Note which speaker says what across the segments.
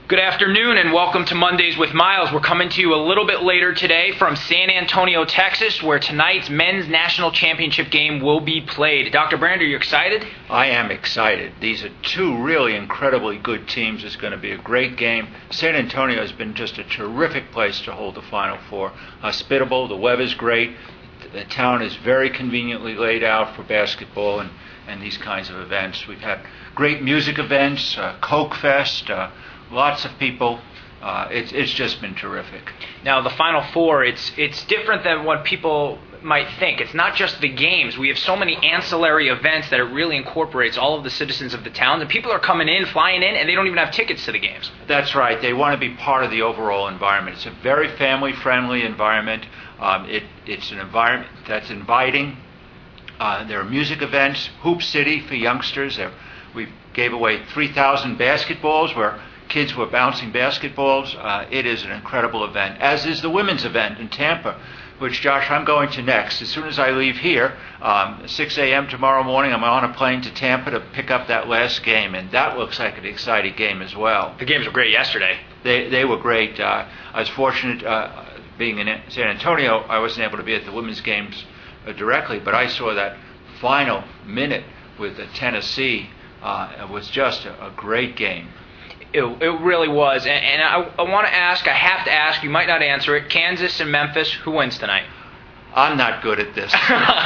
Speaker 1: Good afternoon and welcome to Mondays with Miles. We're coming to you a little bit later today from San Antonio, Texas, where tonight's men's national championship game will be played. Dr. Brand, are you excited?
Speaker 2: I am excited. These are two really incredibly good teams. It's going to be a great game. San Antonio has been just a terrific place to hold the Final Four. Hospitable, the weather's great. The town is very conveniently laid out for basketball and these kinds of events. We've had great music events, Coke Fest, lots of people. It's just been terrific.
Speaker 1: Now, the Final Four, it's different than what people might think. It's not just the games. We have so many ancillary events that it really incorporates all of the citizens of the town. And people are coming in, flying in, and they don't even have tickets to the games.
Speaker 2: That's right. They want to be part of the overall environment. It's a very family-friendly environment. It's an environment that's inviting. There are music events, Hoop City for youngsters. We gave away 3,000 basketballs where kids were bouncing basketballs. It is an incredible event, as is the women's event in Tampa, which, Josh, I'm going to next. As soon as I leave here, 6 a.m. tomorrow morning, I'm on a plane to Tampa to pick up that last game, and that looks like an exciting game as well.
Speaker 1: The games were great yesterday.
Speaker 2: They were great. I was fortunate being in San Antonio. I wasn't able to be at the women's games directly, but I saw that final minute with Tennessee. It was just a great game.
Speaker 1: It really was. And I want to ask, I have to ask, you might not answer it, Kansas and Memphis, who wins tonight?
Speaker 2: I'm not good at this.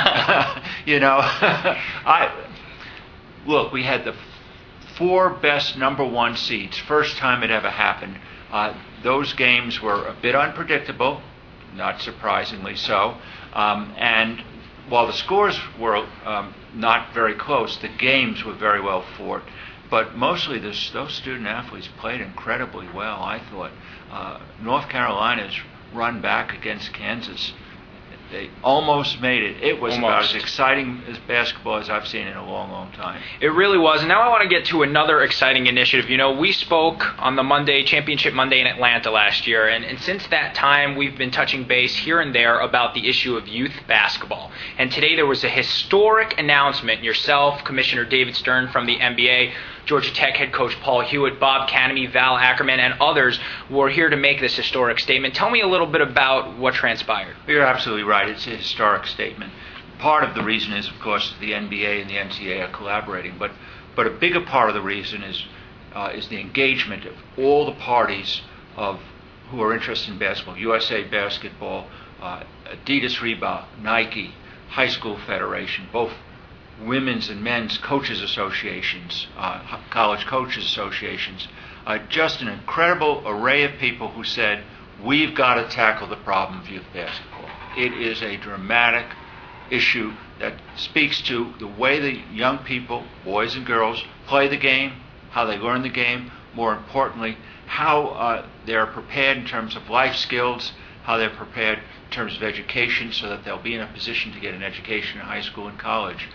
Speaker 2: Look, we had the four best number one seeds, first time it ever happened. Those games were a bit unpredictable, not surprisingly so. And while the scores were not very close, the games were very well fought. But mostly those student athletes played incredibly well, I thought. North Carolina's run back against Kansas, they almost made it. It was about as exciting as basketball as I've seen in a long, long time.
Speaker 1: It really was. And now I want to get to another exciting initiative. You know, we spoke on the Championship Monday in Atlanta last year, and since that time we've been touching base here and there about the issue of youth basketball. And today there was a historic announcement. Yourself, Commissioner David Stern from the NBA, Georgia Tech head coach Paul Hewitt, Bob Canamy, Val Ackerman, and others were here to make this historic statement. Tell me a little bit about what transpired.
Speaker 2: You're absolutely right. It's a historic statement. Part of the reason is, of course, the NBA and the NCAA are collaborating, but a bigger part of the reason is the engagement of all the parties who are interested in basketball. USA Basketball, Adidas, Reebok, Nike, High School Federation, both women's and men's coaches associations, college coaches associations, just an incredible array of people who said, we've got to tackle the problem of youth basketball. It is a dramatic issue that speaks to the way the young people, boys and girls, play the game, how they learn the game, more importantly, how they're prepared in terms of life skills, how they're prepared in terms of education so that they'll be in a position to get an education in high school and college.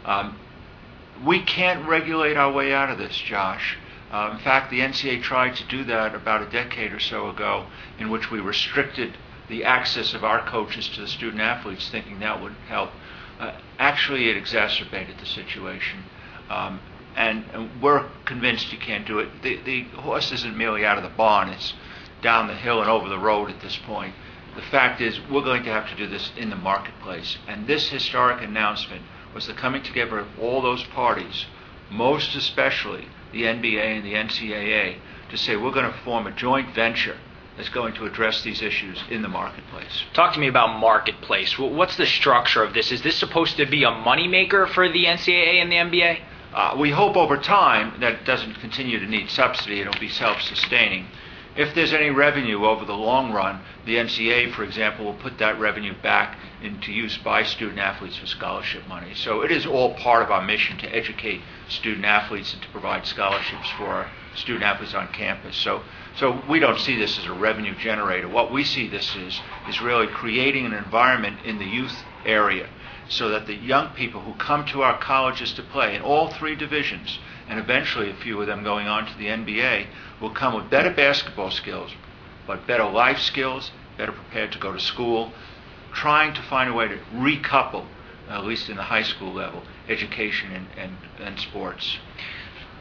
Speaker 2: We can't regulate our way out of this, Josh. In fact, the NCAA tried to do that about a decade or so ago, in which we restricted the access of our coaches to the student athletes, thinking that would help. Actually, it exacerbated the situation. And we're convinced you can't do it. The horse isn't merely out of the barn. It's down the hill and over the road at this point. The fact is, we're going to have to do this in the marketplace. And this historic announcement was the coming together of all those parties, most especially the NBA and the NCAA, to say we're going to form a joint venture that's going to address these issues in the marketplace.
Speaker 1: Talk to me about marketplace. What's the structure of this? Is this supposed to be a moneymaker for the NCAA and the NBA?
Speaker 2: We hope over time that it doesn't continue to need subsidy. It'll be self-sustaining. If there's any revenue over the long run, the NCAA, for example, will put that revenue back into use by student athletes for scholarship money. So it is all part of our mission to educate student athletes and to provide scholarships for our student athletes on campus. So we don't see this as a revenue generator. What we see this is really creating an environment in the youth area so that the young people who come to our colleges to play in all three divisions, and eventually a few of them going on to the NBA, will come with better basketball skills, but better life skills, better prepared to go to school, trying to find a way to recouple, at least in the high school level, education and sports.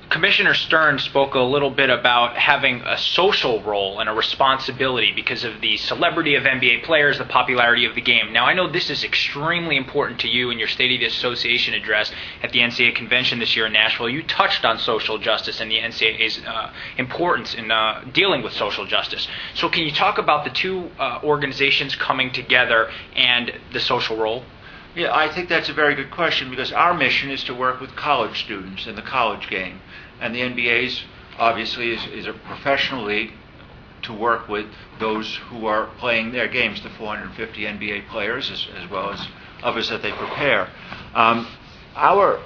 Speaker 1: Commissioner Stern spoke a little bit about having a social role and a responsibility because of the celebrity of NBA players, the popularity of the game. Now, I know this is extremely important to you in your State of the Association address at the NCAA convention this year in Nashville. You touched on social justice and the NCAA's importance in dealing with social justice. So can you talk about the two organizations coming together and the social role?
Speaker 2: Yeah, I think that's a very good question because our mission is to work with college students in the college game. And the NBA's obviously is a professional league to work with those who are playing their games, the 450 NBA players as well as others that they prepare. Our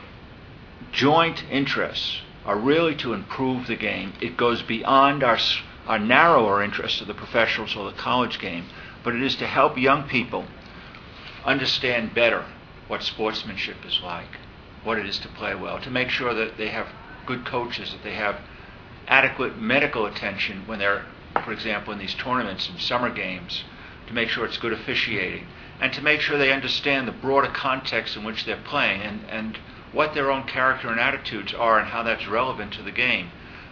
Speaker 2: joint interests are really to improve the game. It goes beyond our narrower interests of the professionals or the college game, but it is to help young people understand better what sportsmanship is like, what it is to play well, to make sure that they have good coaches, that they have adequate medical attention when they're, for example, in these tournaments and summer games, to make sure it's good officiating, and to make sure they understand the broader context in which they're playing and what their own character and attitudes are and how that's relevant to the game.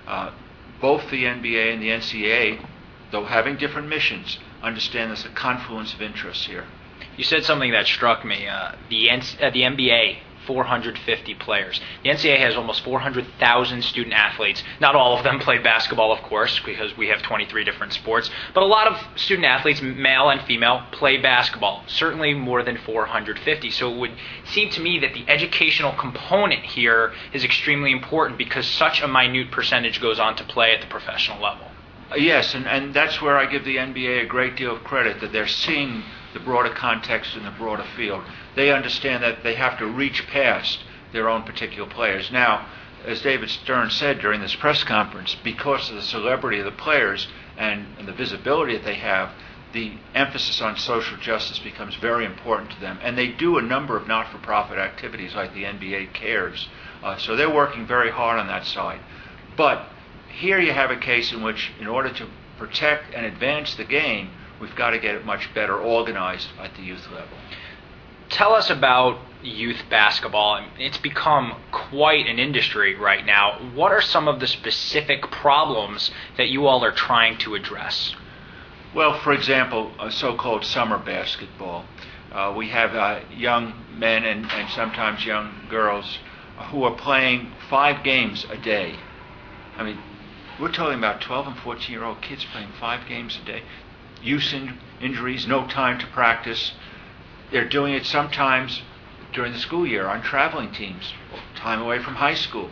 Speaker 2: Both the NBA and the NCAA, though having different missions, understand there's a confluence of interests here.
Speaker 1: You said something that struck me. The NBA, 450 players. The NCAA has almost 400,000 student athletes. Not all of them play basketball, of course, because we have 23 different sports. But a lot of student athletes, male and female, play basketball. Certainly more than 450. So it would seem to me that the educational component here is extremely important because such a minute percentage goes on to play at the professional level.
Speaker 2: Yes, and that's where I give the NBA a great deal of credit, that they're seeing the broader context and the broader field. They understand that they have to reach past their own particular players. Now, as David Stern said during this press conference, because of the celebrity of the players and the visibility that they have, the emphasis on social justice becomes very important to them. And they do a number of not-for-profit activities like the NBA Cares. So they're working very hard on that side. But here you have a case in which, in order to protect and advance the game, we've got to get it much better organized at the youth level.
Speaker 1: Tell us about youth basketball. It's become quite an industry right now. What are some of the specific problems that you all are trying to address?
Speaker 2: Well, for example, so-called summer basketball. We have young men and sometimes young girls who are playing 5 games a day. I mean, we're talking about 12 and 14-year-old kids playing 5 games a day. Use injuries, no time to practice. They're doing it sometimes during the school year on traveling teams, time away from high school.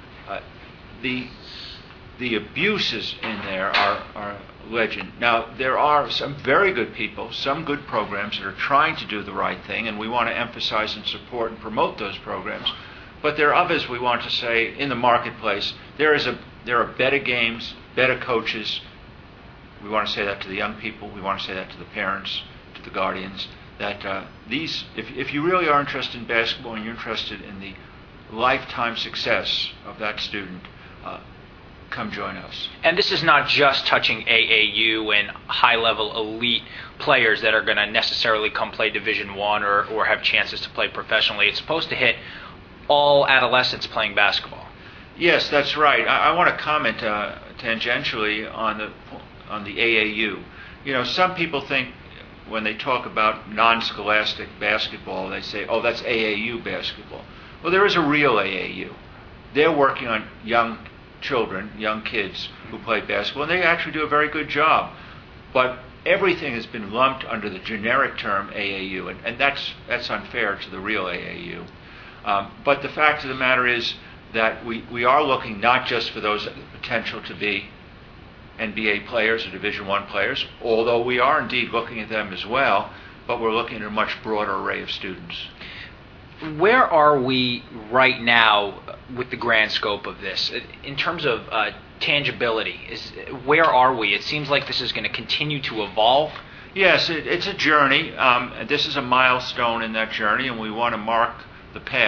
Speaker 2: The abuses in there are legend. Now, there are some very good people, some good programs that are trying to do the right thing, and we want to emphasize and support and promote those programs. But there are others we want to say in the marketplace, there are better games, better coaches. We want to say that to the young people. We want to say that to the parents, to the guardians, that if you really are interested in basketball and you're interested in the lifetime success of that student, come join us.
Speaker 1: And this is not just touching AAU and high-level elite players that are going to necessarily come play Division I or have chances to play professionally. It's supposed to hit all adolescents playing basketball.
Speaker 2: Yes, that's right. I want to comment tangentially on the AAU. You know, some people think when they talk about non-scholastic basketball, they say, oh, that's AAU basketball. Well, there is a real AAU. They're working on young children, young kids who play basketball, and they actually do a very good job. But everything has been lumped under the generic term AAU, and that's unfair to the real AAU. But the fact of the matter is that we are looking not just for those potential to be NBA players or Division I players, although we are indeed looking at them as well, but we're looking at a much broader array of students.
Speaker 1: Where are we right now with the grand scope of this? In terms of tangibility, where are we? It seems like this is going to continue to evolve.
Speaker 2: Yes, it's a journey. This is a milestone in that journey, and we want to mark the path.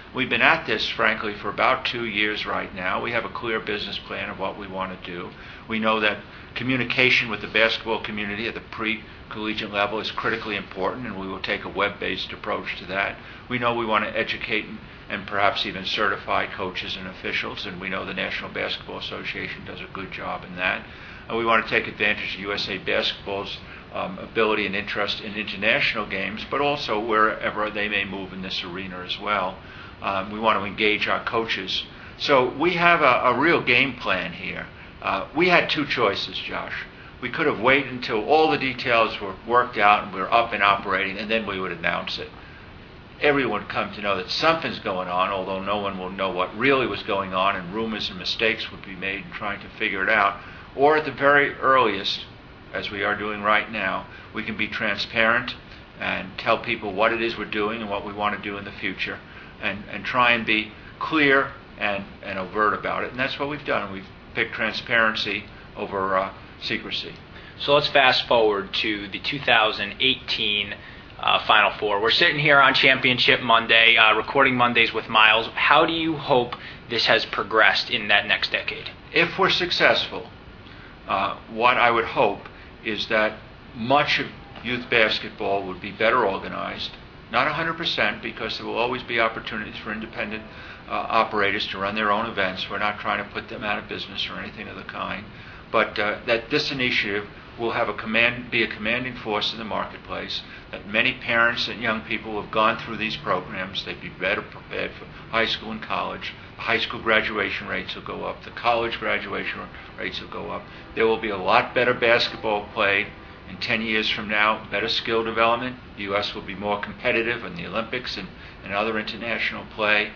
Speaker 2: We've been at this, frankly, for about 2 years right now. We have a clear business plan of what we want to do. We know that communication with the basketball community at the pre-collegiate level is critically important, and we will take a web-based approach to that. We know we want to educate and perhaps even certify coaches and officials, and we know the National Basketball Association does a good job in that. And we want to take advantage of USA Basketball's ability and interest in international games, but also wherever they may move in this arena as well. We want to engage our coaches. So we have a real game plan here. We had two choices, Josh. We could have waited until all the details were worked out and we were up and operating, and then we would announce it. Everyone would come to know that something's going on, although no one will know what really was going on, and rumors and mistakes would be made in trying to figure it out. Or at the very earliest, as we are doing right now, we can be transparent and tell people what it is we're doing and what we want to do in the future, and try and be clear and overt about it. And that's what we've done. We've picked transparency over secrecy.
Speaker 1: So let's fast forward to the 2018 Final Four. We're sitting here on Championship Monday, recording Mondays with Miles. How do you hope this has progressed in that next decade?
Speaker 2: If we're successful, what I would hope is that much of youth basketball would be better organized. Not 100%, because there will always be opportunities for independent operators to run their own events. We're not trying to put them out of business or anything of the kind. But that this initiative will have be a commanding force in the marketplace, that many parents and young people have gone through these programs. They'd be better prepared for high school and college. The high school graduation rates will go up. The college graduation rates will go up. There will be a lot better basketball played in 10 years from now, better skill development. The U.S. will be more competitive in the Olympics and other international play.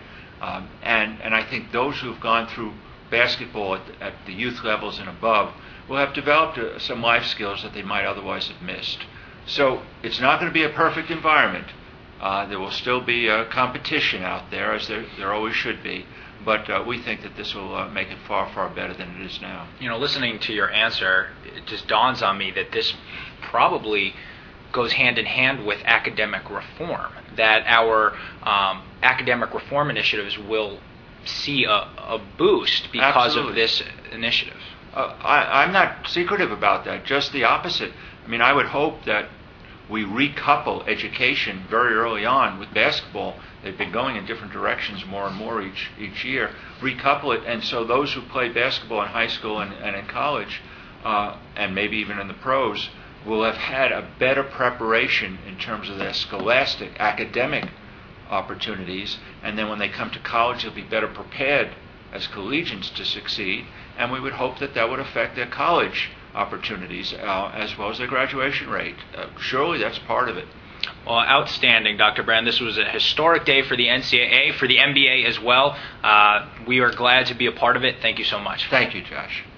Speaker 2: And I think those who have gone through basketball at the youth levels and above will have developed some life skills that they might otherwise have missed. So it's not going to be a perfect environment. There will still be competition out there, as there always should be. But we think that this will make it far, far better than it is now.
Speaker 1: You know, listening to your answer, it just dawns on me that this probably goes hand in hand with academic reform, that our academic reform initiatives will see a boost because
Speaker 2: Absolutely.
Speaker 1: of this initiative.
Speaker 2: I'm not secretive about that, just the opposite. I mean, I would hope that we recouple education very early on with basketball. They've been going in different directions more and more each year. Recouple it, and so those who play basketball in high school and in college, and maybe even in the pros, will have had a better preparation in terms of their scholastic, academic opportunities, and then when they come to college, they'll be better prepared as collegians to succeed, and we would hope that would affect their college opportunities as well as their graduation rate. Surely that's part of it.
Speaker 1: Well, outstanding, Dr. Brand. This was a historic day for the NCAA, for the NBA as well. We are glad to be a part of it. Thank you so much.
Speaker 2: Thank you, Josh.